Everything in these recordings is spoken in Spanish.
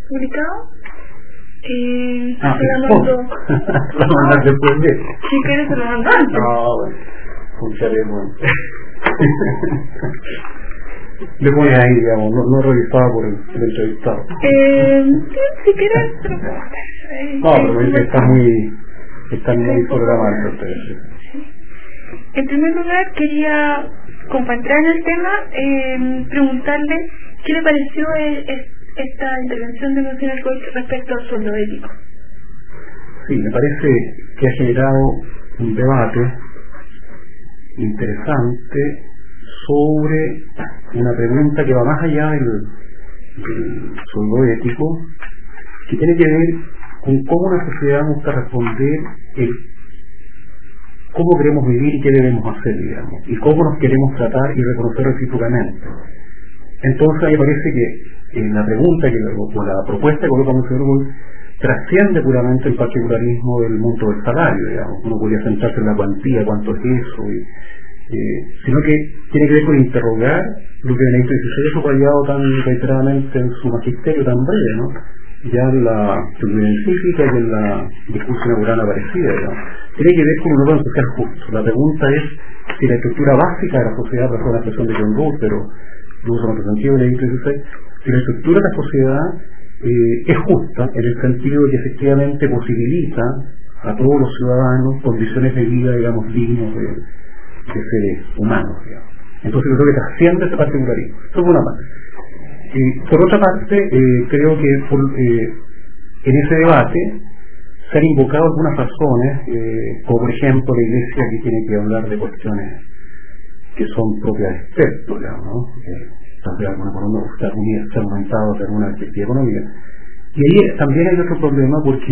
publicado. Lo mandas después de. Si quieres se lo mando antes. Bueno, escucharemos. Le pones ahí, digamos, no revisado por el entrevistado. Si quieres se lo puedo hacer. Pero me dice que están muy programados ustedes. Sí. En primer lugar, quería, como para entrar en el tema, preguntarle qué le pareció esta intervención de Monsignor Goich respecto al sueldo ético. Sí, me parece que ha generado un debate interesante sobre una pregunta que va más allá del sueldo ético, que tiene que ver con cómo una sociedad busca responder cómo queremos vivir y qué debemos hacer, digamos, y cómo nos queremos tratar y reconocer recíprocamente. Entonces me parece que la pregunta o la propuesta que coloca Monsignor Goich trasciende puramente el particularismo del monto del salario, digamos. Uno podría centrarse en la cuantía, cuánto es eso, sino que tiene que ver con interrogar lo que Benedicto XVI ha subrayado tan reiteradamente en su magisterio tan breve, ¿no? Ya en la teoría científica y en la discusión inaugural aparecida, digamos. Tiene que ver con un orden social justo. La pregunta es si la estructura básica de la sociedad, por la expresión de John Rawls, pero lo uso en otro sentido de Benedicto XVI, si la estructura de la sociedad es justa en el sentido de que efectivamente posibilita a todos los ciudadanos condiciones de vida, digamos, dignos de seres humanos, digamos. Entonces yo creo que trasciende ese particularismo. Eso es una parte. Por otra parte, creo que en ese debate se han invocado algunas razones, como por ejemplo la Iglesia que tiene que hablar de cuestiones que son propias de expertos, digamos, ¿no? También alguna economía está aumentado de alguna perspectiva económica. Y ahí también hay otro problema porque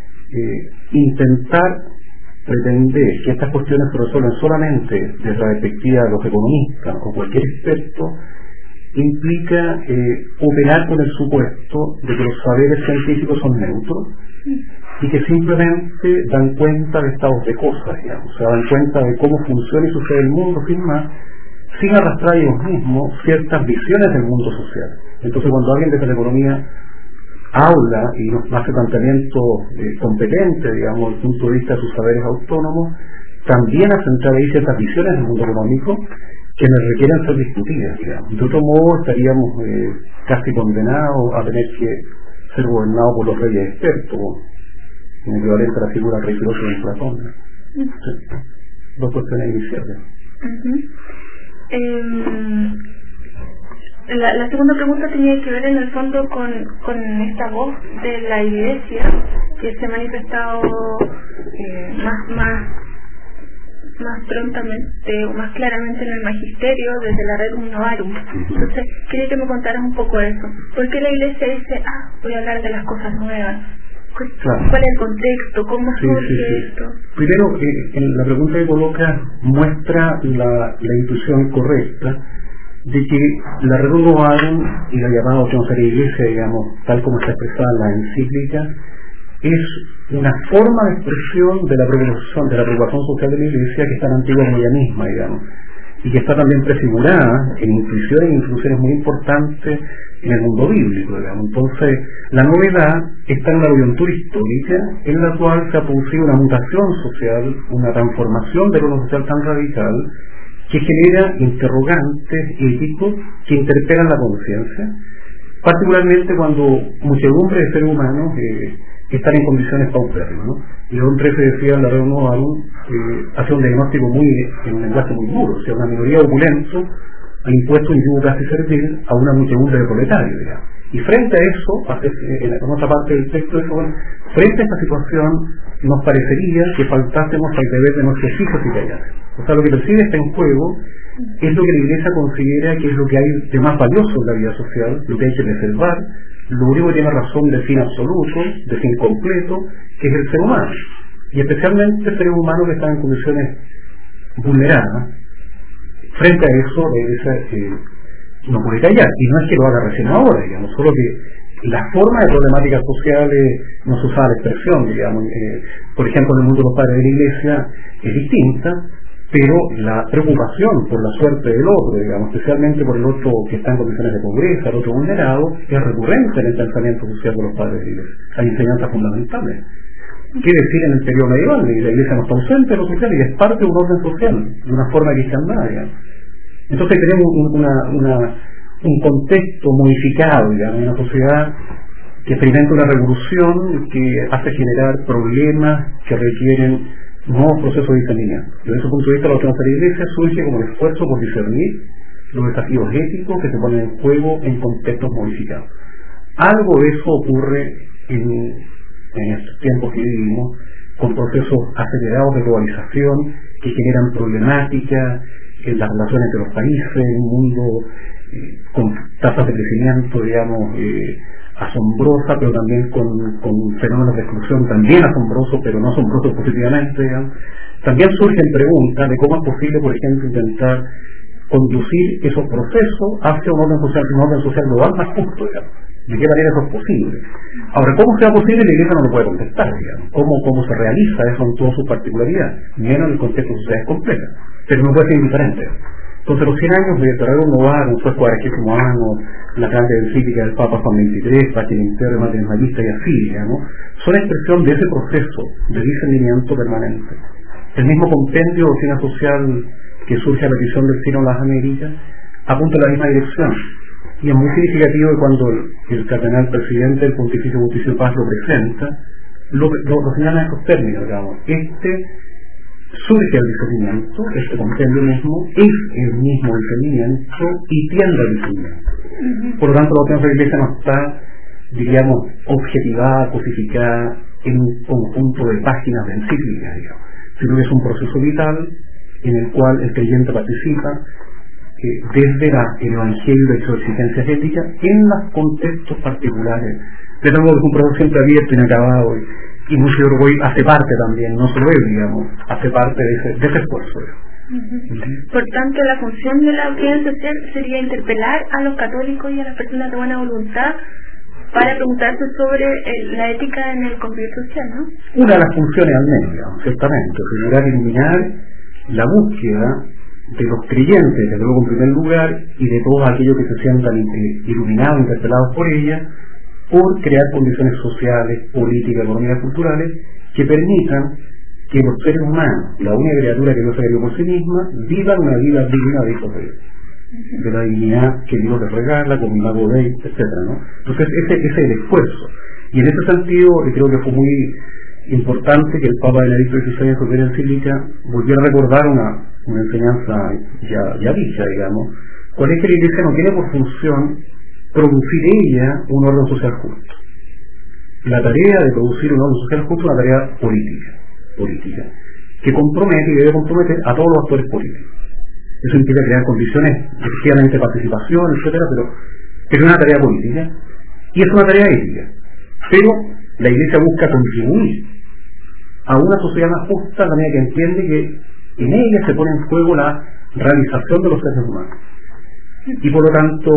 intentar pretender que estas cuestiones se resuelvan solamente desde la perspectiva de los economistas o cualquier experto implica operar con el supuesto de que los saberes científicos son neutros y que simplemente dan cuenta de estados de cosas, digamos, o sea, dan cuenta de cómo funciona y sucede el mundo sin arrastrar ellos mismos ciertas visiones del mundo social. Entonces cuando alguien desde la economía habla y nos hace planteamientos competentes, digamos, desde el punto de vista de sus saberes autónomos, también hace entrar ahí ciertas visiones del mundo económico que nos requieren ser discutidas, digamos. De otro modo estaríamos casi condenados a tener que ser gobernados por los reyes expertos, en equivalente a la figura del rey filósofo de Platón. Dos cuestiones iniciales. La segunda pregunta tenía que ver en el fondo con esta voz de la Iglesia que se ha manifestado más prontamente o más claramente en el magisterio desde la Rerum Novarum. Entonces quería que me contaras un poco eso. ¿Por qué la Iglesia dice, voy a hablar de las cosas nuevas? Claro. ¿Cuál es el contexto? ¿Cómo surge esto? Primero, en la pregunta que coloca muestra la intuición correcta de que la Rerum Novarum y la llamada doctrina de la Iglesia, digamos, tal como está expresada en la encíclica, es una forma de expresión de la preocupación social de la Iglesia que es tan antigua como ella misma, digamos, y que está también prefigurada en intuiciones e introducciones muy importantes en el mundo bíblico, digamos. Entonces, la novedad está en la coyuntura histórica en la cual se ha producido una mutación social, una transformación del orden social tan radical que genera interrogantes éticos que interpelan la conciencia, particularmente cuando muchedumbre de seres humanos están en condiciones paupérrimas, ¿no? Y León XIII decía en la Rerum Novarum, hacía un diagnóstico en un lenguaje muy duro, o sea, una minoría opulenta ha impuesto un yugo casi servil a una muchedumbre de proletarios, digamos. Y frente a eso, en otra parte del texto, frente a esta situación, nos parecería que faltásemos al deber de nuestros hijos y callar. O sea, lo que percibe está en juego es lo que la Iglesia considera que es lo que hay de más valioso en la vida social, lo que hay que preservar, lo único que tiene razón de fin absoluto, de fin completo, que es el ser humano. Y especialmente seres humanos que están en condiciones vulneradas. Frente a eso, la Iglesia no puede callar, y no es que lo haga recién ahora, digamos, solo que la forma de problemáticas sociales no se usa la expresión, digamos, por ejemplo, en el mundo de los padres de la Iglesia es distinta, pero la preocupación por la suerte del otro, digamos, especialmente por el otro que está en condiciones de pobreza, el otro vulnerado, es recurrente en el pensamiento social de los padres de la Iglesia. Hay enseñanzas fundamentales. ¿Qué decir en el periodo medieval? La Iglesia no está ausente de lo social y es parte de un orden social, de una forma cristiana, digamos. Entonces tenemos un contexto modificado, digamos, una sociedad que experimenta una revolución que hace generar problemas que requieren nuevos procesos de discernimiento. Desde ese punto de vista, la ortodoxia de la Iglesia surge como el esfuerzo por discernir los desafíos éticos que se ponen en juego en contextos modificados. Algo de eso ocurre en estos tiempos que vivimos, con procesos acelerados de globalización que generan problemáticas en las relaciones entre los países, en un mundo con tasas de crecimiento, digamos, asombrosa, pero también con fenómenos de exclusión también asombrosos, pero no asombrosos positivamente, digamos. También surgen preguntas de cómo es posible, por ejemplo, intentar conducir esos procesos hacia un orden social global más justo, digamos. ¿De qué manera eso es posible? Ahora, ¿cómo sea posible? La Iglesia no lo puede contestar, digamos. ¿Cómo se realiza eso en toda su particularidad? Menos en el contexto de sociedades complejas. Pero no puede ser indiferente. Entonces, los 100 años de Terrero Novar, un sueco arquísimo año, la grande encíclica del Papa Juan XXIII, Pacem in Terre, Mater Magista y así, digamos, son expresión de ese proceso de discernimiento permanente. El mismo compendio de doctrina social que surge a la petición del Sínodo de las Américas apunta en la misma dirección. Y es muy significativo que cuando el cardenal presidente del Pontificio Justicia y Paz lo presenta, lo señala en estos términos, digamos. Surge el discernimiento, este compendio mismo es el mismo discernimiento y tiende al discernimiento. Por lo tanto, la doctrina de la Iglesia no está, diríamos, objetivada, cosificada en un conjunto de páginas de encíclicas, digamos, sino que es un proceso vital en el cual el creyente participa desde el Evangelio de sus exigencias éticas en los contextos particulares. De nuevo, es un proceso siempre abierto, inacabado, y mucho orgullo hace parte también, no solo él, digamos, hace parte de ese esfuerzo. Por tanto, la función de la doctrina social sería interpelar a los católicos y a las personas de buena voluntad para preguntarse sobre la ética en el convivir social, ¿no? Una de las funciones al menos, digamos, ciertamente, generar y iluminar la búsqueda de los creyentes, desde luego en primer lugar, y de todos aquellos que se sientan iluminados, interpelados por ella, por crear condiciones sociales, políticas, económicas, culturales, que permitan que los seres humanos, la única criatura que Dios ha creado por sí misma, vivan una vida digna de hijos de Dios, de la dignidad que Dios les regala, con milagro de él, etc., ¿no? Entonces ese es el esfuerzo. Y en ese sentido, creo que fue muy importante que el Papa Benedicto XVI en su primera encíclica volviera a recordar una enseñanza ya dicha, digamos, cuál es que la Iglesia no tiene por función producir ella un orden social justo. La tarea de producir un orden social justo es una tarea política, que compromete y debe comprometer a todos los actores políticos. Eso implica crear condiciones efectivamente de participación, etcétera, pero es una tarea política y es una tarea ética. Pero la Iglesia busca contribuir a una sociedad más justa, de manera que entiende que en ella se pone en juego la realización de los seres humanos. Y por lo tanto,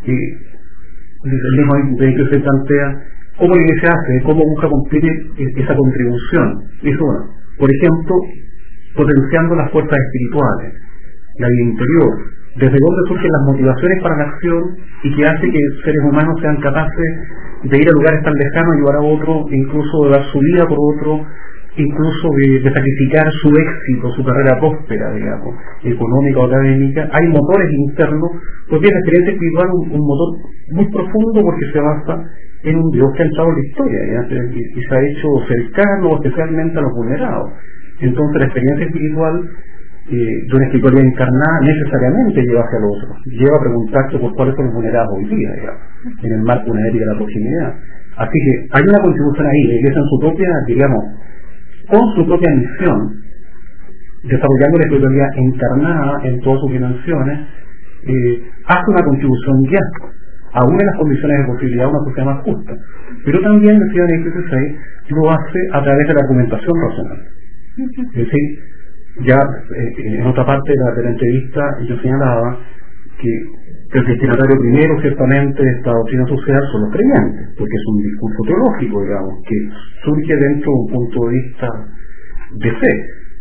el mismo Benedicto se plantea cómo la Iglesia hace, cómo busca cumplir esa contribución. Eso, por ejemplo, potenciando las fuerzas espirituales, la vida interior, desde donde surgen las motivaciones para la acción y que hace que seres humanos sean capaces de ir a lugares tan lejanos, ayudar a otro, incluso de dar su vida por otro, incluso de sacrificar su éxito, su carrera próspera, digamos, económica o académica. Hay motores internos, porque la experiencia espiritual es un motor muy profundo porque se basa en un Dios que ha entrado en la historia y se ha hecho cercano especialmente a los vulnerados. Entonces la experiencia espiritual de una espiritualidad encarnada necesariamente lleva hacia el otro, lleva a preguntarse por cuáles son los vulnerados hoy día, digamos, en el marco de una ética de la proximidad. Así que hay una contribución ahí, la Iglesia en su propia, digamos, con su propia misión, desarrollando la espiritualidad encarnada en todas sus dimensiones, hace una contribución ya, aún en las condiciones de posibilidad de una sociedad más justa. Pero también, decía Benedicto XVI, lo hace a través de la argumentación racional. Es decir, ya en otra parte de la entrevista yo señalaba que el destinatario primero ciertamente de esta doctrina social son los creyentes, porque es un discurso teológico, digamos, que surge dentro de un punto de vista de fe,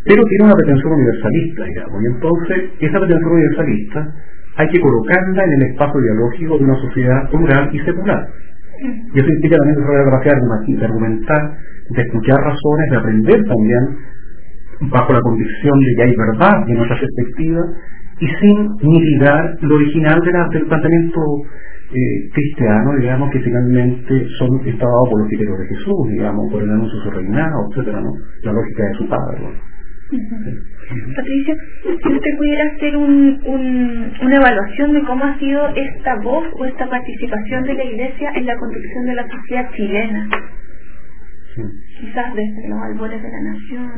pero tiene una pretensión universalista, digamos, y entonces esa pretensión universalista hay que colocarla en el espacio dialógico de una sociedad plural y secular. Y eso implica también desarrollar la capacidad de argumentar, de escuchar razones, de aprender también bajo la convicción de que hay verdad en nuestra perspectiva y sin mitigar lo original del planteamiento cristiano, digamos, que finalmente está dado por los criterios de Jesús, digamos, por el anuncio de su reinado, etcétera, ¿no? La lógica de su padre, ¿no? Patricia, si usted pudiera hacer una evaluación de cómo ha sido esta voz o esta participación de la Iglesia en la construcción de la sociedad chilena, quizás desde los albores de la nación.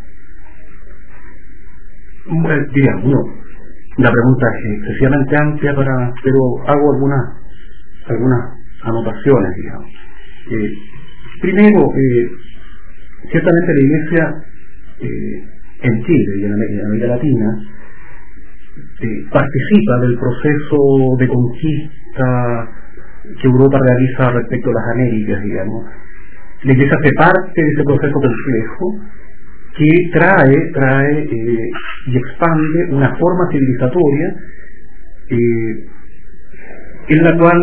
Digamos, no, la pregunta es excesivamente amplia, pero hago algunas anotaciones, digamos. Primero, ciertamente la Iglesia en Chile y en América Latina participa del proceso de conquista que Europa realiza respecto a las Américas, digamos. La Iglesia hace parte de ese proceso complejo que trae y expande una forma civilizatoria en la cual,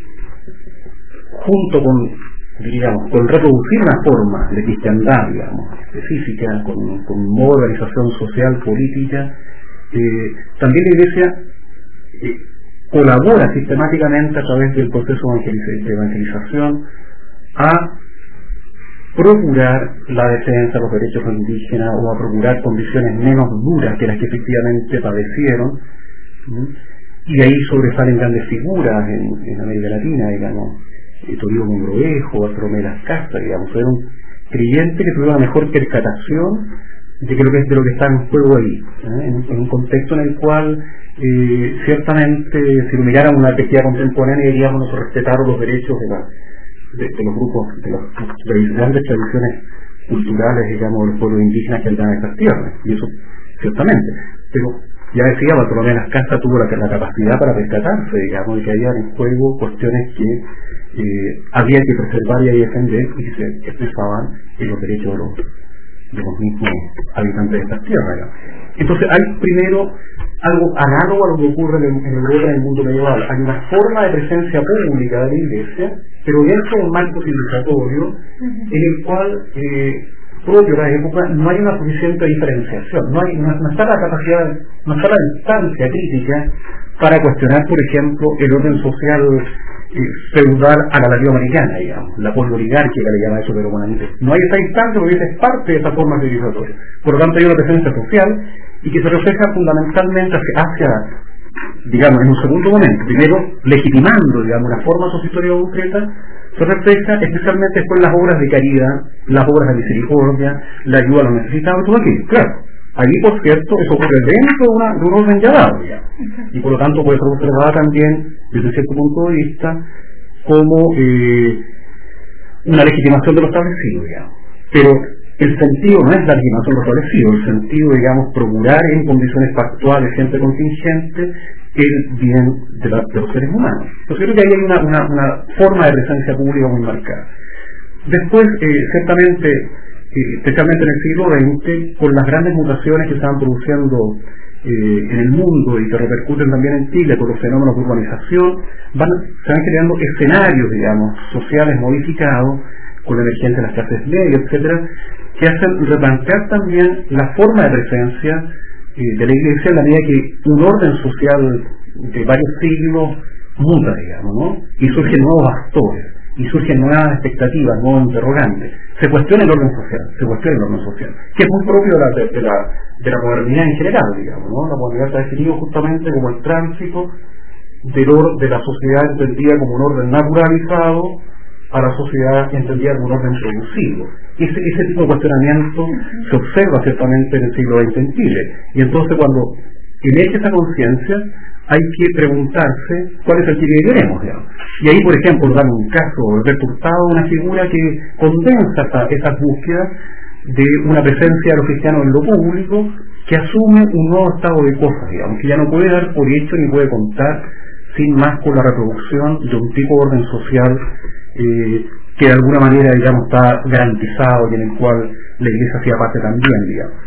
junto con reproducir una forma de cristiandad, digamos, específica, con un modo de organización social, política, también la Iglesia colabora sistemáticamente a través del proceso de evangelización a procurar la defensa de los derechos indígenas o a procurar condiciones menos duras que las que efectivamente padecieron, y ahí sobresalen grandes figuras en América Latina, digamos, Toribio Mongrovejo, Bartolomé Las Casas, digamos, fueron creyentes que tuvieron una mejor percatación de lo que está en juego ahí, en un contexto en el cual ciertamente, si lo miráramos una perspectiva contemporánea, diríamos nosotros respetar los derechos de los grupos, de las grandes tradiciones culturales, digamos, de los pueblos indígenas que andan en estas tierras, y eso ciertamente, pero ya decía, Bartolomé Las Casas tuvo la capacidad para percatarse, digamos, de que había en juego cuestiones que había que preservar y defender y que se expresaban en los derechos de los mismos habitantes de estas tierras, digamos. Entonces hay primero algo análogo a lo que ocurre en Europa, en el mundo medieval. Hay una forma de presencia pública de la Iglesia, pero dentro de un marco civilizatorio en el cual propio de la época no hay una suficiente diferenciación, no está la capacidad, no está la instancia crítica para cuestionar, por ejemplo, el orden social feudal a la latinoamericana, digamos, la polioligárquica le llama eso, pero no hay esa instancia porque es parte de esa forma civilizatoria. Por lo tanto hay una presencia social y que se refleja fundamentalmente hacia digamos, en un segundo momento, primero legitimando, digamos, una forma sociohistórica concreta, se refleja especialmente después en las obras de caridad, las obras de misericordia, la ayuda a los necesitados, todo aquello. Claro, allí, por cierto, eso ocurre dentro de un orden ya dado, ya. Y por lo tanto puede ser observada también, desde cierto punto de vista, como una legitimación de lo establecido, digamos. Pero el sentido no es la legitimación de lo establecido, el sentido, digamos, procurar en condiciones factuales, siempre contingente, el bien de los seres humanos. Entonces creo que ahí hay una forma de presencia pública muy marcada. Después, ciertamente, especialmente en el siglo XX, con las grandes mutaciones que se van produciendo en el mundo y que repercuten también en Chile por los fenómenos de urbanización, se van creando escenarios, digamos, sociales modificados, con la emergencia de las clases medias, etcétera, que hacen replantear también la forma de presencia de la Iglesia en la medida que un orden social de varios siglos muta, digamos, ¿no? Y surgen nuevos actores, y surgen nuevas expectativas, nuevos interrogantes. Se cuestiona el orden social, que es muy propio de la modernidad en general, digamos, ¿no? La modernidad está definido justamente como el tránsito de la sociedad entendida como un orden naturalizado a la sociedad entendida como un orden producido. Ese tipo de cuestionamiento se observa ciertamente en el siglo XX en Chile. Y entonces cuando emerge esa conciencia, hay que preguntarse cuál es el Chile que queremos, digamos. Y ahí, por ejemplo, dan un caso, Alberto Hurtado, una figura que condensa esas búsquedas de una presencia de los cristianos en lo público, que asume un nuevo estado de cosas, digamos, que ya no puede dar por hecho ni puede contar sin más con la reproducción de un tipo de orden social que de alguna manera, digamos, está garantizado y en el cual la Iglesia hacía parte también, digamos.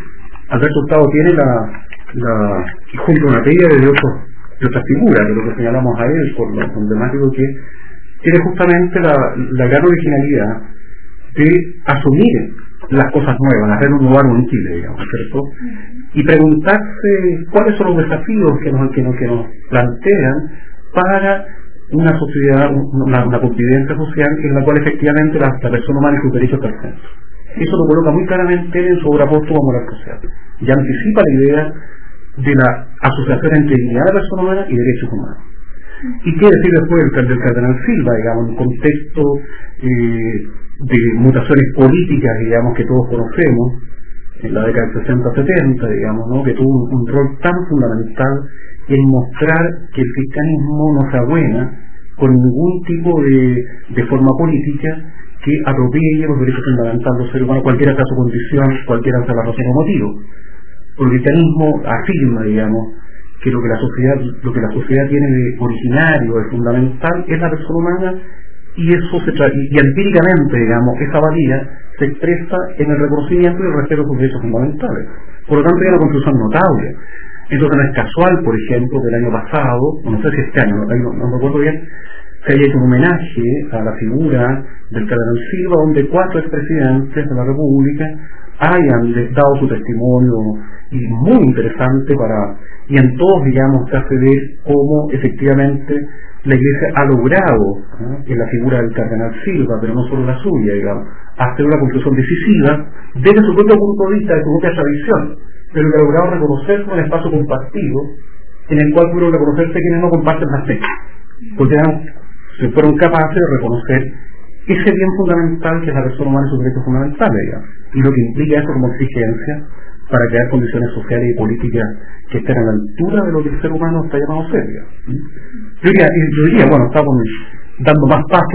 Alberto Hurtado tiene junto a una teoría de otras figuras, de lo que señalamos a él, por lo emblemático que tiene justamente la gran originalidad de asumir las cosas nuevas, las renovar un Chile, digamos, ¿cierto? Y preguntarse cuáles son los desafíos que nos plantean para una sociedad, una convivencia social en la cual efectivamente la persona humana y sus derechos están presentes. Eso lo coloca muy claramente en su obra póstuma Moral Social. Y anticipa la idea de la asociación entre dignidad de la persona humana y derechos humanos. ¿Y qué decir después del cardenal Silva, digamos, en un contexto de mutaciones políticas, digamos, que todos conocemos, en la década del 60-70, digamos, ¿no? Que tuvo un rol tan fundamental en mostrar que el cristianismo no se abuena con ningún tipo de forma política que atropelle los derechos fundamentales de los seres humanos, cualquiera sea su condición, cualquiera sea la razón o motivo. El cristianismo afirma, digamos, que lo que la sociedad tiene de originario, de fundamental, es la persona humana, y eso y empíricamente, digamos, esa valía se expresa en el reconocimiento y el respeto de sus derechos fundamentales. Por lo tanto, hay una construcción notable. Entonces no es casual, por ejemplo, que el año pasado, no sé si este año, no recuerdo bien, se haya hecho un homenaje a la figura del cardenal Silva, donde 4 expresidentes de la República hayan dado su testimonio, y muy interesante y en todos, digamos, se hace ver cómo efectivamente la Iglesia ha logrado, en la figura del cardenal Silva, pero no solo la suya, digamos, hacer una construcción decisiva desde su propio punto de vista, de su propia tradición, pero que ha logrado reconocerse en un espacio compartido en el cual pudieron reconocerse quienes no comparten la fe, porque se fueron capaces de reconocer ese bien fundamental que es la persona humana y sus derechos fundamentales, digamos, y lo que implica eso como exigencia para crear condiciones sociales y políticas que estén a la altura de lo que el ser humano está llamado a ser, digamos. Yo diría, bueno, estamos dando más paso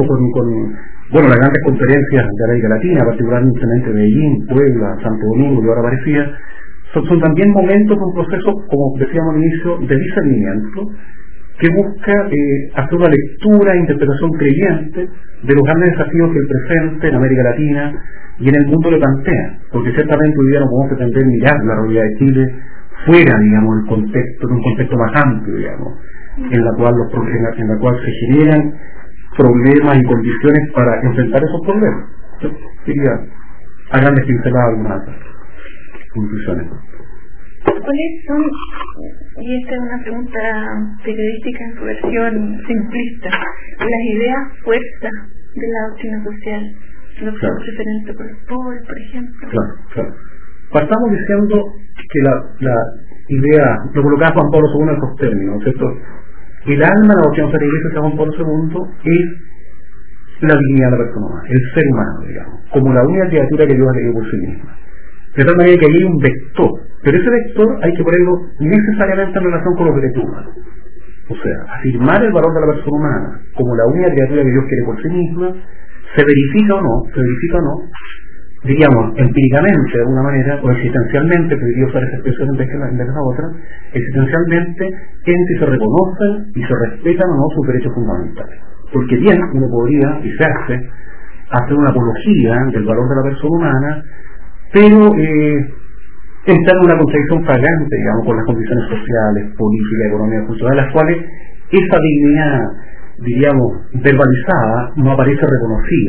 con las grandes conferencias de América Latina, particularmente Medellín, Puebla, Santo Domingo, que ahora aparecía, son también momentos de un proceso, como decíamos al inicio, de discernimiento, que busca hacer una lectura e interpretación creyente de los grandes desafíos que el presente en América Latina y en el mundo le plantea, porque ciertamente hoy día no podemos pretender mirar la realidad de Chile fuera, digamos, de un contexto más amplio, digamos, en la cual se generan problemas y condiciones para enfrentar esos problemas. Yo quería a grandes pinceladas algunas conclusiones. ¿Cuáles son, y esta es una pregunta periodística en su versión simplista, las ideas fuerza de la doctrina social? Lo que es referente con el Paul, por ejemplo. Claro. Partamos diciendo que la idea, lo colocaba Juan Pablo II en esos términos, ¿cierto? El alma de la doctrina de la Iglesia de Juan Pablo II es la dignidad de la persona humana, el ser humano, digamos, como la única criatura que Dios ha creado por sí misma. De tal manera que hay un vector, pero ese vector hay que ponerlo necesariamente en relación con los derechos humanos. O sea, afirmar el valor de la persona humana como la única criatura que Dios quiere por sí misma, se verifica o no, diríamos, empíricamente de alguna manera, o existencialmente, podría usar esa expresión en vez de la otra, existencialmente en si se reconocen y se respetan o no sus derechos fundamentales. Porque bien, uno podría, y se hace, hacer una apología del valor de la persona humana, pero entrar en una contradicción flagrante, digamos, con las condiciones sociales, políticas, económicas, culturales, las cuales esa dignidad, diríamos, verbalizada, no aparece reconocida,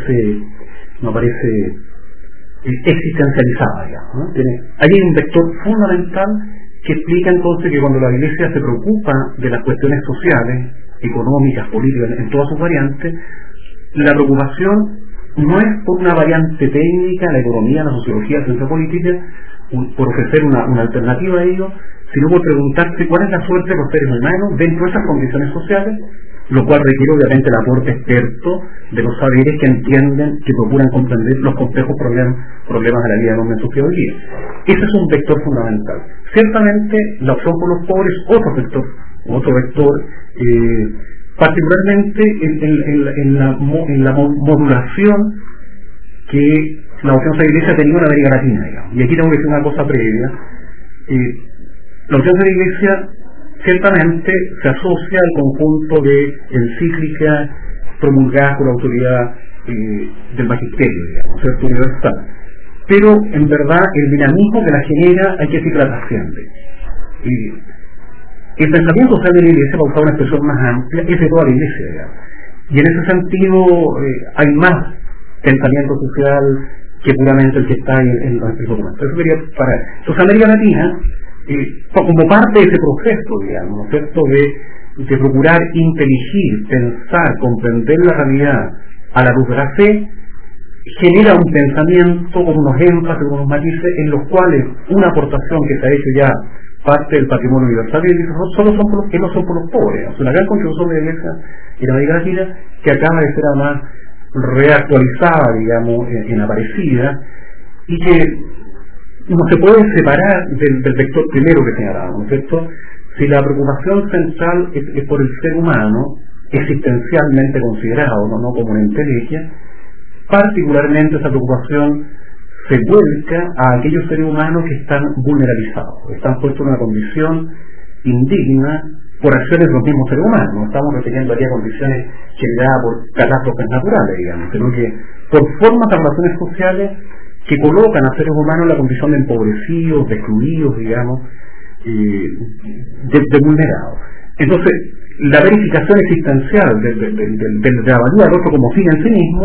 no aparece existencializada, digamos, ¿no? Hay un vector fundamental que explica entonces que cuando la Iglesia se preocupa de las cuestiones sociales, económicas, políticas, en todas sus variantes, la preocupación no es por una variante técnica, la economía, la sociología, la ciencia política, por ofrecer una alternativa a ello, sino por preguntarse cuál es la suerte de los seres humanos dentro de esas condiciones sociales, lo cual requiere obviamente el aporte experto de los saberes que entienden, que procuran comprender los complejos problemas de la vida del hombre en sociedad hoy día. Ese es un vector fundamental. Ciertamente la opción por los pobres es otro vector, particularmente en la modulación que la opción de la Iglesia ha tenido en América Latina, digamos. Y aquí tengo que decir una cosa previa. La opción de la Iglesia ciertamente se asocia al conjunto de encíclicas promulgadas por la autoridad del magisterio, digamos, ¿cierto? Universal. pero en verdad el dinamismo que la genera hay que decir que la trasciende. El pensamiento social de la Iglesia, para usar una expresión más amplia, es de toda la Iglesia, digamos. Y en ese sentido hay más pensamiento social que puramente el que está en los documentos. Eso quería parar. Entonces América Latina, como parte de ese proceso, digamos, ¿no es cierto?, de procurar inteligir, pensar, comprender la realidad a la luz de la fe, genera un pensamiento con unos énfasis, con unos matices, en los cuales una aportación que se ha hecho ya parte del patrimonio universal y solo son por los que no son por los pobres. O sea, una gran contribución de la Iglesia en América Latina que acaba de ser además reactualizada, digamos, en Aparecida, y que no se puede separar del vector primero que señalábamos, ¿no es cierto? Si la preocupación central es por el ser humano, existencialmente considerado, no como una entelequia, particularmente esa preocupación se vuelca a aquellos seres humanos que están vulnerabilizados, están puestos en una condición indigna por acciones de los mismos seres humanos. No estamos refiriendo aquí a condiciones generadas por catástrofes naturales, digamos, sino que por formas de relaciones sociales que colocan a seres humanos en la condición de empobrecidos, de excluidos, digamos, de vulnerados. Entonces, la verificación existencial de la valía del otro como fin en sí mismo,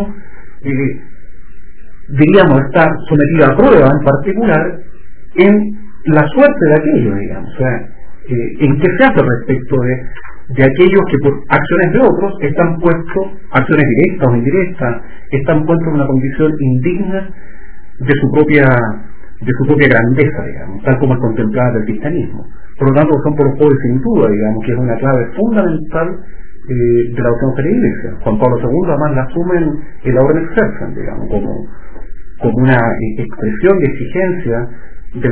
diríamos, está sometida a prueba en particular en la suerte de aquellos, digamos, o sea, en qué se hace respecto de aquellos que por acciones de otros están puestos, acciones directas o indirectas, están puestos en una condición indigna de su propia grandeza, digamos, tal como es contemplada del cristianismo. Por lo tanto, son por los pobres sin duda, digamos, que es una clave fundamental de la doctrina de la Iglesia. Juan Pablo II además la asume en la Orden Excelsior, digamos, como una expresión de exigencia de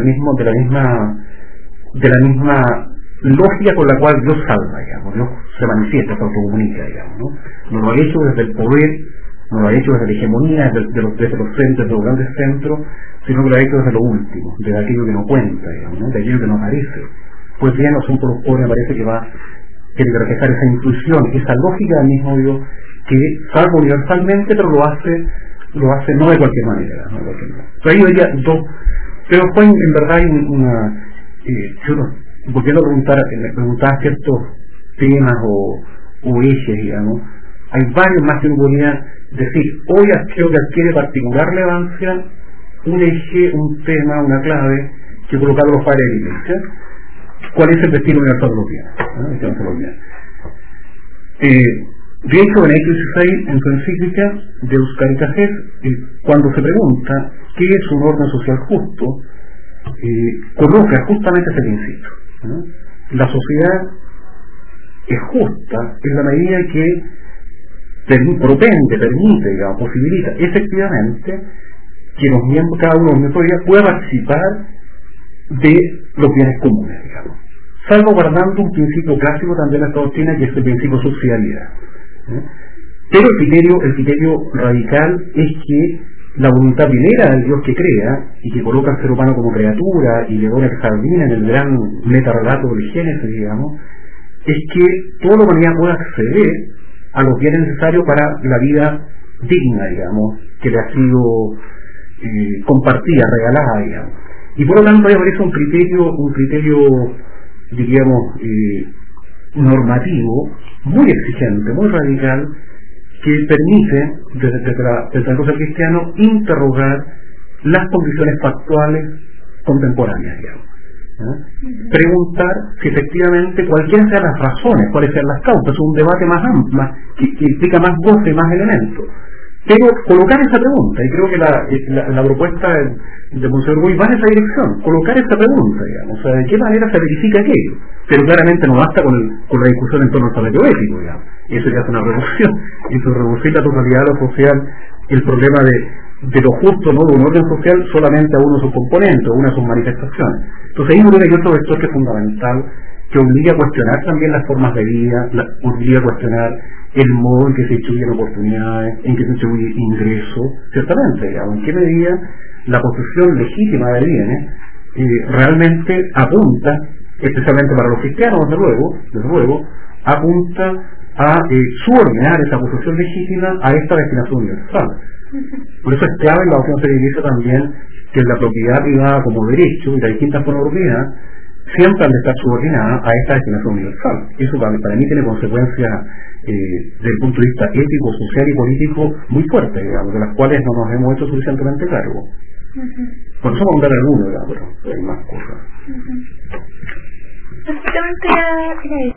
la misma lógica con la cual Dios salva, digamos, Dios se manifiesta, se autocomunica, digamos, ¿no? No lo ha hecho desde el poder, no lo ha hecho desde la hegemonía, desde los centros, de los grandes centros, sino que lo ha hecho desde lo último, de aquello que no cuenta, digamos, ¿no?, de aquello que no aparece. Pues bien, los son por los pobres, me parece que va a reflejar esa intuición, esa lógica del mismo Dios que salva universalmente, pero lo hace no de cualquier manera, ¿no? Pero ahí vería dos, pero después en verdad hay volviendo a preguntar ciertos temas o ejes, digamos, hay varios más que uno podría decir. Hoy creo que adquiere particular relevancia un eje, un tema, una clave que colocaron los padres de la Iglesia. ¿Cuál es el destino universal de los bienes? De hecho, Benedicto XVI, en su encíclica Deus Caritas Est, cuando se pregunta qué es un orden social justo, coloca justamente ese principio, ¿no? La sociedad es justa en la medida que permite, digamos, posibilita efectivamente que los miembros, cada uno de los miembros pueda participar de los bienes comunes, digamos, salvaguardando un principio clásico también de esta doctrina, que es el principio de subsidiariedad. Pero el criterio radical es que la voluntad primera del Dios que crea y que coloca al ser humano como criatura y le dona el jardín en el gran metarrelato del Génesis, digamos, es que toda la humanidad pueda acceder a los bienes necesarios para la vida digna, digamos, que le ha sido compartida, regalada, digamos. Y por lo tanto ahí aparece un criterio diríamos normativo muy exigente, muy radical, que permite desde el entonces cristiano interrogar las condiciones factuales contemporáneas, digamos, ¿no? Preguntar si efectivamente cualquiera sean las razones, cuáles sean las causas. Es un debate más amplio, que implica más voces, más elementos. Pero colocar esa pregunta, y creo que la propuesta de Monseñor Boy va en esa dirección, colocar esa pregunta, digamos, o sea, de qué manera se verifica aquello. Pero claramente no basta con la discusión en torno al salario ético, digamos. Eso ya es una revolución, eso es reducir la totalidad de lo social, el problema de lo justo, ¿no?, de un orden social solamente a uno de sus componentes, a una de sus manifestaciones. Entonces ahí creo que hay otro vector que es fundamental, que obliga a cuestionar también las formas de vida, obliga a cuestionar el modo en que se distribuyen oportunidades, en que se distribuye ingresos, ciertamente, digamos, en qué medida la posesión legítima de bienes realmente apunta, especialmente para los cristianos, desde luego, apunta a subordinar esa posesión legítima a esta destinación universal. Por eso es clave en la doctrina de la Iglesia también que la propiedad privada como derecho y las distintas formas de propiedad siempre han de estar subordinadas a esta destinación universal. Eso para mí tiene consecuencias desde el punto de vista ético, social y político muy fuertes, digamos, de las cuales no nos hemos hecho suficientemente cargo. Por eso vamos a dar alguno, pero hay más cosas. Básicamente era